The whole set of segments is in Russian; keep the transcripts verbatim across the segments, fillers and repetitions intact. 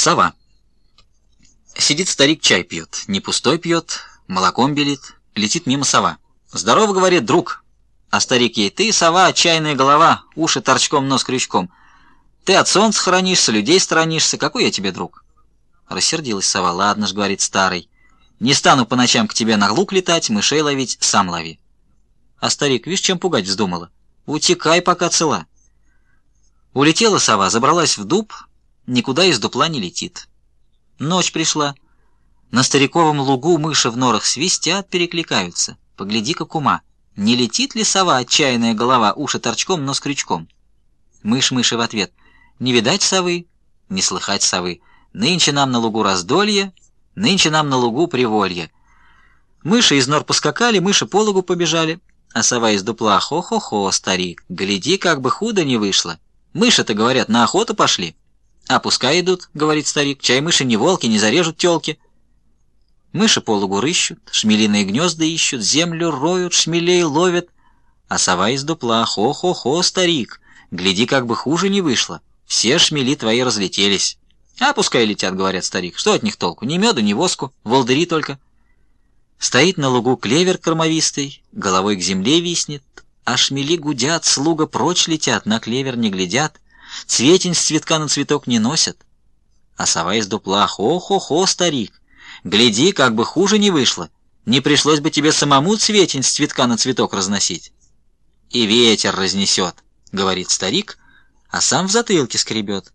Сова. Сидит старик, чай пьет, не пустой пьет, молоком белит, летит мимо сова. «Здорово, — говорит, — друг». А старик ей: «Ты, сова, отчаянная голова, уши торчком, нос крючком. Ты от солнца хранишься, людей сторонишься, какой я тебе друг?» Рассердилась сова. «Ладно ж, — говорит старый, — не стану по ночам к тебе на луг летать, мышей ловить, сам лови». А старик, видишь, чем пугать вздумала? «Утекай, пока цела». Улетела сова, забралась в дуб, никуда из дупла не летит. Ночь пришла. На стариковом лугу мыши в норах свистят, перекликаются. Погляди-ка, кума, не летит ли сова, отчаянная голова, уши торчком, нос крючком? Мышь-мыши в ответ: не видать совы, не слыхать совы. Нынче нам на лугу раздолье, нынче нам на лугу приволье. Мыши из нор поскакали, мыши по лугу побежали, а сова из дупла: хо-хо-хо, старик, гляди, как бы худо не вышло. Мыши-то, говорят, на охоту пошли. А пускай идут, — говорит старик, — чай мыши не волки, не зарежут телки. Мыши по лугу рыщут, шмелиные гнезда ищут, землю роют, шмелей ловят. А сова из дупла: хо-хо-хо, старик, гляди, как бы хуже не вышло. Все шмели твои разлетелись. А пускай летят, — говорят старик, — что от них толку? Ни меду, ни воску, волдыри только. Стоит на лугу клевер кормовистый, головой к земле виснет, а шмели гудят, слуга прочь летят, на клевер не глядят, цветень с цветка на цветок не носят. А сова из дупла: хо-хо-хо, старик, гляди, как бы хуже не вышло, не пришлось бы тебе самому цветень с цветка на цветок разносить. И ветер разнесет, — говорит старик, а сам в затылке скребет.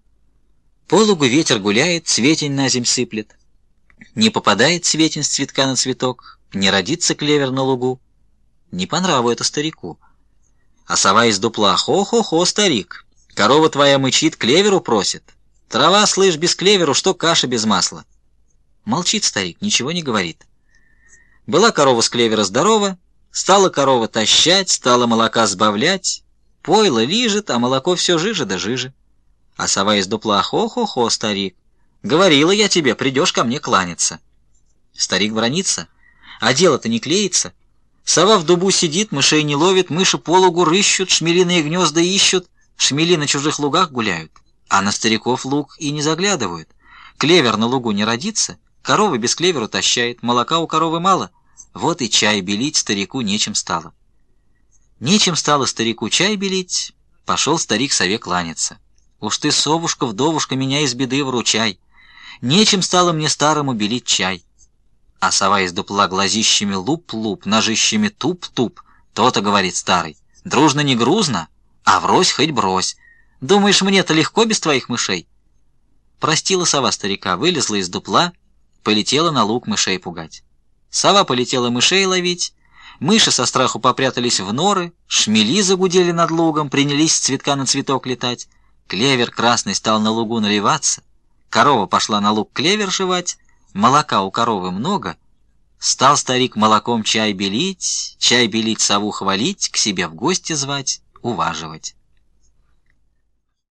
По лугу ветер гуляет, цветень на земь сыплет. Не попадает цветень с цветка на цветок, не родится клевер на лугу. Не по нраву это старику. А сова из дупла: хо-хо-хо, старик, корова твоя мычит, клеверу просит. Трава, слышь, без клеверу, что каша без масла. Молчит старик, ничего не говорит. Была корова с клевера здорова, стала корова тащать, стала молока сбавлять, пойло лижет, а молоко все жиже да жиже. А сова из дупла: хо-хо-хо, старик, говорила я тебе, придешь ко мне кланяться. Старик бранится, а дело-то не клеится. Сова в дубу сидит, мышей не ловит, мыши по лугу рыщут, шмелиные гнезда ищут, шмели на чужих лугах гуляют, а на стариков луг и не заглядывают. Клевер на лугу не родится, корова без клеверу тащает, молока у коровы мало, вот и чай белить старику нечем стало. Нечем стало старику чай белить, пошел старик сове кланяться. Уж ты, совушка, вдовушка, меня из беды выручай, нечем стало мне старому белить чай. А сова из дупла глазищами луп-луп, ножищами туп-туп. То-то, — говорит старый, — дружно не грузно, а врозь хоть брось. Думаешь, мне-то легко без твоих мышей? Простила сова старика, вылезла из дупла, полетела на луг мышей пугать. Сова полетела мышей ловить, мыши со страху попрятались в норы, шмели загудели над лугом, принялись с цветка на цветок летать. Клевер красный стал на лугу наливаться, корова пошла на луг клевер жевать, молока у коровы много. Стал старик молоком чай белить, чай белить, сову хвалить, к себе в гости звать, уваживать.